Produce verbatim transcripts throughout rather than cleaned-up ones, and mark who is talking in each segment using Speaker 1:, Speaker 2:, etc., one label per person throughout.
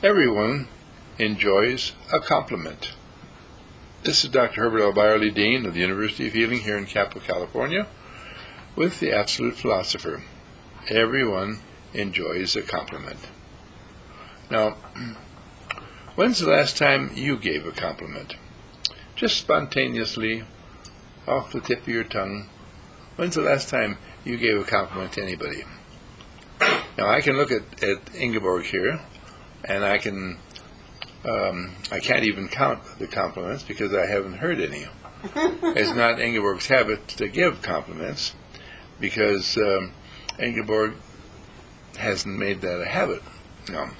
Speaker 1: Everyone enjoys a compliment. This is Doctor Herbert L. Byerly, Dean of the University of Healing here in Capitol, California, with the Absolute Philosopher. Everyone enjoys a compliment. Now, when's the last time you gave a compliment? Just spontaneously, off the tip of your tongue. When's the last time you gave a compliment to anybody? Now, I can look at, at Ingeborg here, and I can, um, I can't even count the compliments because I haven't heard any. It's not Ingeborg's habit to give compliments because um, Ingeborg hasn't made that a habit. No.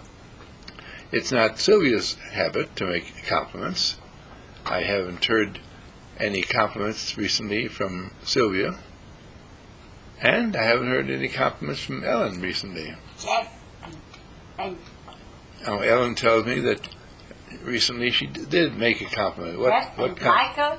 Speaker 1: It's not Sylvia's habit to make compliments. I haven't heard any compliments recently from Sylvia, and I haven't heard any compliments from Ellen recently.
Speaker 2: Jeff and
Speaker 1: Now, Ellen tells me that recently she d- did make a compliment. What?
Speaker 2: Jeff
Speaker 1: What
Speaker 2: and
Speaker 1: com-
Speaker 2: Michael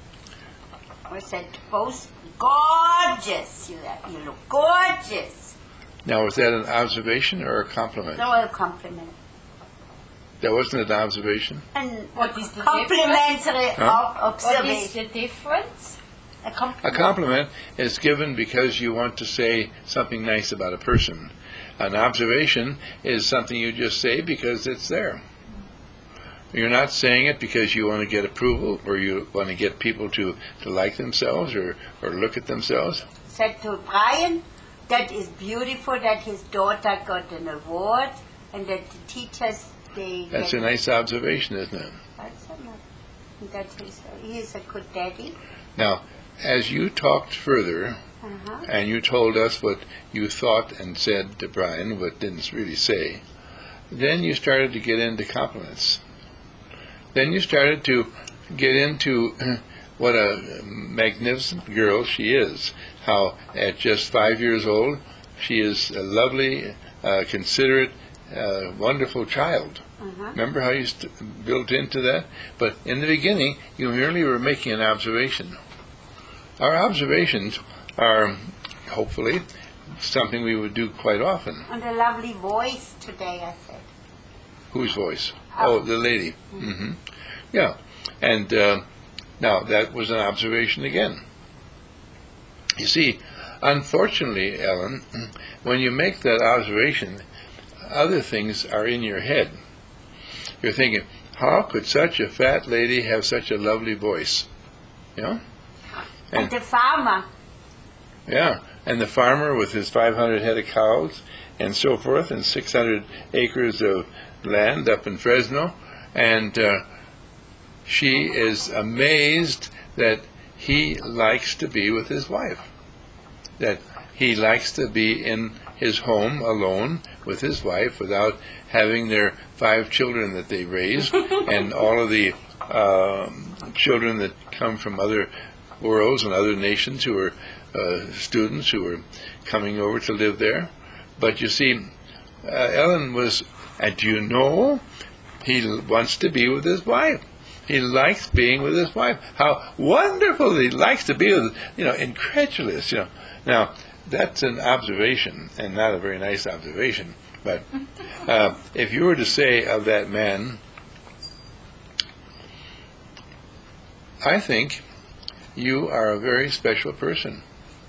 Speaker 2: were said both gorgeous. You, you look gorgeous.
Speaker 1: Now, was that an observation or a compliment?
Speaker 2: No, a compliment.
Speaker 1: That wasn't an observation.
Speaker 2: And
Speaker 3: What is the
Speaker 2: complimentary
Speaker 1: Huh?
Speaker 2: of
Speaker 3: What is
Speaker 2: observation.
Speaker 3: the difference?
Speaker 2: A
Speaker 1: A
Speaker 2: compliment.
Speaker 1: compliment is given because you want to say something nice about a person. An observation is something you just say because it's there. You're not saying it because you want to get approval or you want to get people to, to like themselves or, or look at themselves.
Speaker 2: Said to Brian, that is beautiful that his daughter got an award and that the teachers, they
Speaker 1: That's a
Speaker 2: get...
Speaker 1: nice observation, isn't it?
Speaker 2: That's a nice- That is, he is a good daddy.
Speaker 1: Now, as you talked further,
Speaker 2: Uh-huh.
Speaker 1: and you told us what you thought and said to Brian, but didn't really say, then you started to get into compliments. Then you started to get into what a magnificent girl she is. How at just five years old, she is a lovely, uh, considerate, uh, wonderful child.
Speaker 2: Uh-huh.
Speaker 1: Remember how you st- built into that? But in the beginning, you merely were making an observation. Our observations are, hopefully, something we would do quite often.
Speaker 2: And a lovely voice today, I said.
Speaker 1: Whose voice? Oh, the lady. hmm Yeah. And uh, now, that was an observation again. You see, unfortunately, Ellen, when you make that observation, other things are in your head. You're thinking, how could such a fat lady have such a lovely voice? You know?
Speaker 2: And,
Speaker 1: And-
Speaker 2: the farmer.
Speaker 1: Yeah, and the farmer with his five hundred head of cows and so forth, and six hundred acres of land up in Fresno, and uh, she is amazed that he likes to be with his wife, that he likes to be in his home alone with his wife without having their five children that they raised and all of the uh, children that come from other worlds and other nations who are uh, students who are coming over to live there. But you see, uh, Ellen was, and you know, he l- wants to be with his wife. He likes being with his wife. How wonderful he likes to be with, you know, incredulous, you know. Now, that's an observation, and not a very nice observation. But uh, if you were to say of that man, I think you are a very special person.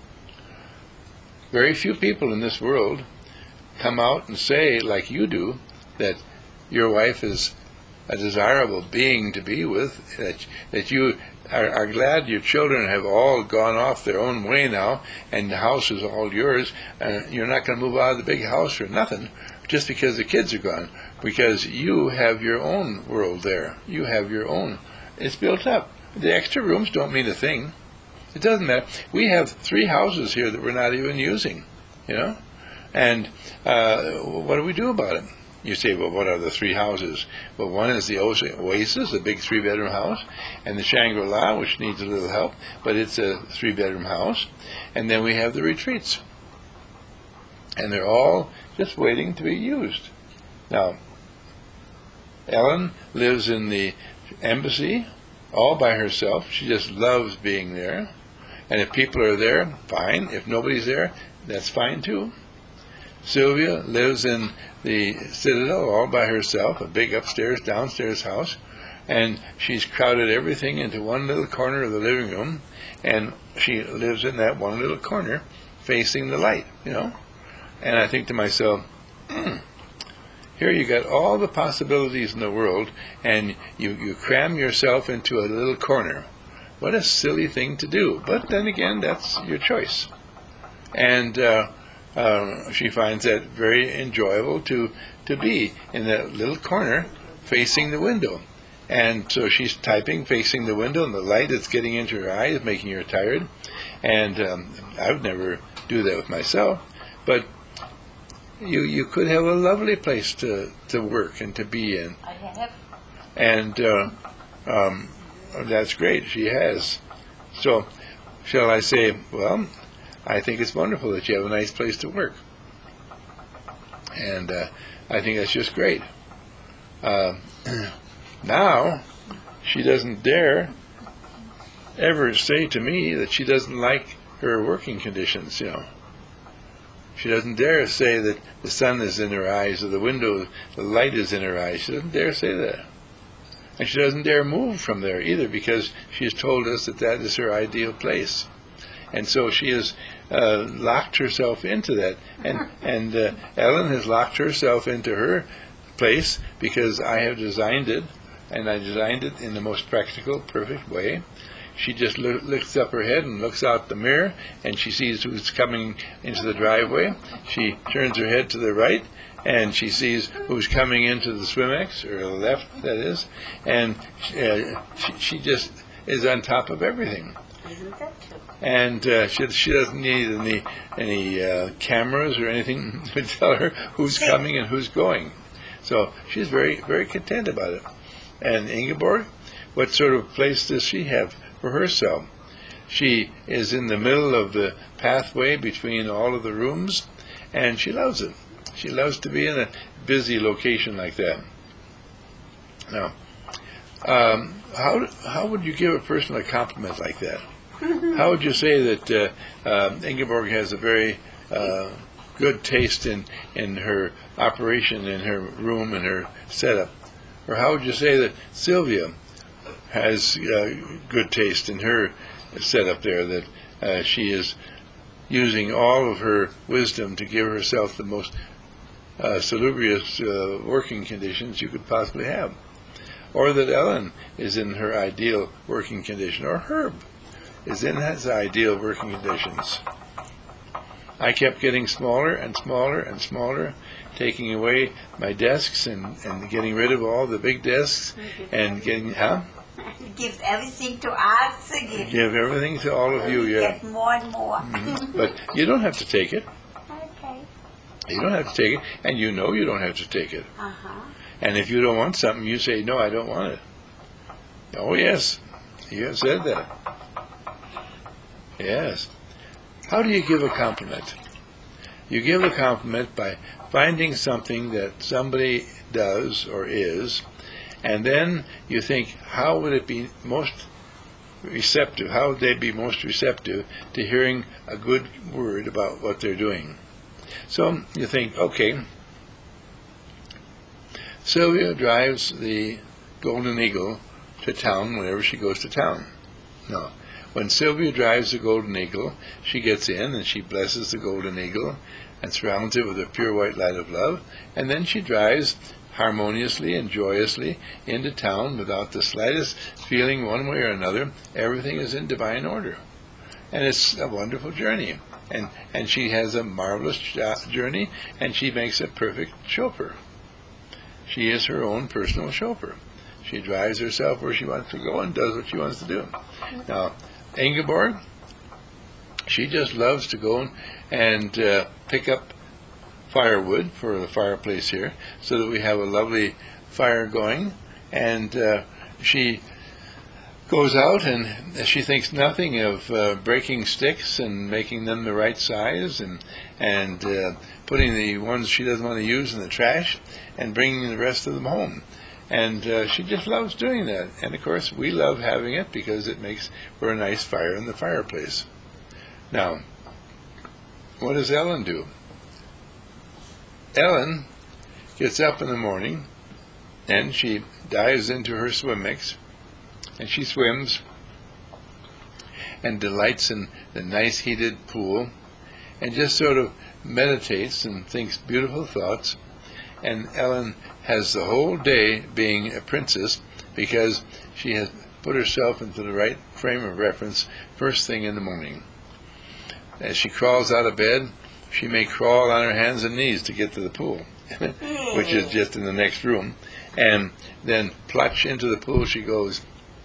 Speaker 1: Very few people in this world come out and say, like you do, that your wife is a desirable being to be with, that, that you are, are glad your children have all gone off their own way now, and the house is all yours, and you're not going to move out of the big house for nothing, just because the kids are gone, because you have your own world there. You have your own. It's built up. The extra rooms don't mean a thing. It doesn't matter. We have three houses here that we're not even using, you know? And uh, what do we do about it? You say, well, what are the three houses? Well, one is the Oasis, a big three-bedroom house, and the Shangri-La, which needs a little help, but it's a three-bedroom house. And then we have the retreats. And they're all just waiting to be used. Now, Ellen lives in the embassy all by herself. She just loves being there. And if people are there, fine. If nobody's there, that's fine too. Sylvia lives in the Citadel all by herself, a big upstairs, downstairs house, and she's crowded everything into one little corner of the living room, and she lives in that one little corner facing the light, you know. And I think to myself, hmm, here you got all the possibilities in the world, and you, you cram yourself into a little corner. What a silly thing to do. But then again, that's your choice. And uh, uh, she finds that very enjoyable to, to be in that little corner facing the window. And so she's typing facing the window, and the light is getting into her eyes, making her tired. And um, I would never do that with myself. But you you could have a lovely place to, to work and to be in.
Speaker 2: I have.
Speaker 1: And uh, um, that's great. She has. So shall I say, well, I think it's wonderful that you have a nice place to work. And uh, I think that's just great. Uh, now, she doesn't dare ever say to me that she doesn't like her working conditions, you know. She doesn't dare say that the sun is in her eyes or the window, the light is in her eyes. She doesn't dare say that. And she doesn't dare move from there either, because she has told us that that is her ideal place. And so she has uh, locked herself into that. And, and uh, Ellen has locked herself into her place because I have designed it, and I designed it in the most practical, perfect way. She just lo- lifts up her head and looks out the mirror, and she sees who's coming into the driveway. She turns her head to the right, and she sees who's coming into the Swimex, or the left, that is. And uh, she, she just is on top of everything.
Speaker 2: Isn't that true?
Speaker 1: And uh, she, she doesn't need any, any uh, cameras or anything to tell her who's coming and who's going. So she's very, very content about it. And Ingeborg, what sort of place does she have for herself? She is in the middle of the pathway between all of the rooms, and she loves it. She loves to be in a busy location like that. Now, um, how how would you give a person a compliment like that? How would you say that uh, uh, Ingeborg has a very uh, good taste in, in her operation, in her room, in her setup? Or how would you say that Sylvia has uh, good taste in her setup there, that uh, she is using all of her wisdom to give herself the most uh, salubrious uh, working conditions you could possibly have? Or that Ellen is in her ideal working condition, or Herb is in his ideal working conditions. I kept getting smaller and smaller and smaller, taking away my desks and, and getting rid of all the big desks and getting, huh?
Speaker 2: Give everything to us again.
Speaker 1: Give everything to all of you, yeah.
Speaker 2: Get more and more.
Speaker 1: Mm-hmm. But you don't have to take it.
Speaker 2: Okay.
Speaker 1: You don't have to take it, and you know you don't have to take it.
Speaker 2: Uh-huh.
Speaker 1: And if you don't want something, you say, no, I don't want it. Oh, yes, you have said that. Yes. How do you give a compliment? You give a compliment by finding something that somebody does or is, and then you think, how would it be most receptive? How would they be most receptive to hearing a good word about what they're doing? So you think, okay, Sylvia drives the Golden Eagle to town whenever she goes to town. No. When Sylvia drives the Golden Eagle, she gets in and she blesses the Golden Eagle and surrounds it with a pure white light of love, and then she drives harmoniously and joyously into town without the slightest feeling one way or another. Everything is in divine order. And it's a wonderful journey. And, and she has a marvelous journey, and she makes a perfect chauffeur. She is her own personal chauffeur. She drives herself where she wants to go and does what she wants to do. Now, Ingeborg, she just loves to go and uh, pick up firewood for the fireplace here so that we have a lovely fire going. And uh, she goes out and she thinks nothing of uh, breaking sticks and making them the right size and, and uh, putting the ones she doesn't want to use in the trash and bringing the rest of them home. And uh, she just loves doing that. And, of course, we love having it because it makes for a nice fire in the fireplace. Now, what does Ellen do? Ellen gets up in the morning and she dives into her swim mix and she swims and delights in the nice heated pool and just sort of meditates and thinks beautiful thoughts. And Ellen has the whole day being a princess because she has put herself into the right frame of reference first thing in the morning. As she crawls out of bed, she may crawl on her hands and knees to get to the pool, which is just in the next room, and then plunge into the pool she goes,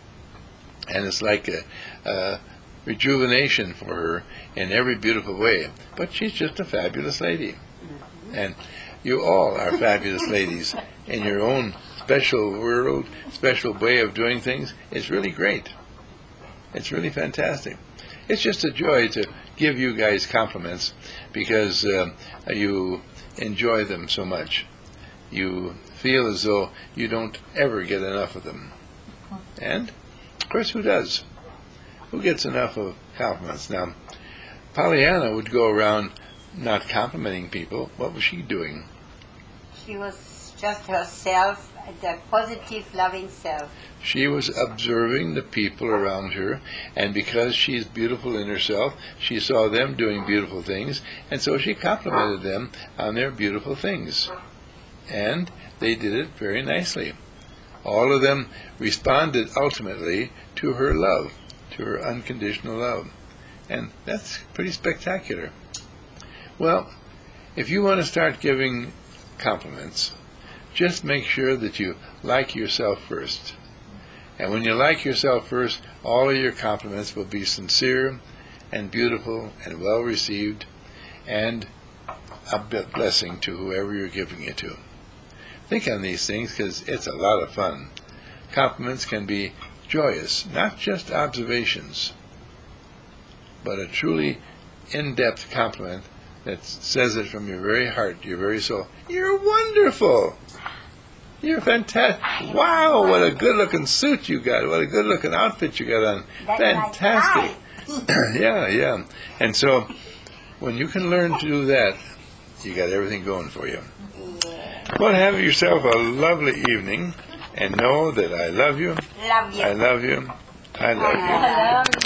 Speaker 1: and it's like a, a rejuvenation for her in every beautiful way. But she's just a fabulous lady, and you all are fabulous ladies in your own special world, special way of doing things. It's really great. It's really fantastic. It's just a joy to give you guys compliments because uh, you enjoy them so much. You feel as though you don't ever get enough of them. And, of course, who does? Who gets enough of compliments? Now, Pollyanna would go around not complimenting people. What was she doing?
Speaker 2: She was just herself, the positive, loving self.
Speaker 1: She was observing the people around her, and because she's beautiful in herself, she saw them doing beautiful things, and so she complimented them on their beautiful things. And they did it very nicely. All of them responded ultimately to her love, to her unconditional love. And that's pretty spectacular. Well, if you want to start giving compliments, just make sure that you like yourself first. And when you like yourself first, all of your compliments will be sincere and beautiful and well received and a blessing to whoever you're giving it to. Think on these things because it's a lot of fun. Compliments can be joyous, not just observations, but a truly in-depth compliment that says it from your very heart, your very soul. You're wonderful. You're fantastic. Wow, what a good-looking suit you got. What a good-looking outfit you got on.
Speaker 2: That's
Speaker 1: Fantastic. Yeah, yeah. And so when you can learn to do that, you got everything going for you.
Speaker 2: Yeah.
Speaker 1: Well, have yourself a lovely evening, and know that I love you.
Speaker 2: Love you.
Speaker 1: I love you. I love you.
Speaker 2: I love you.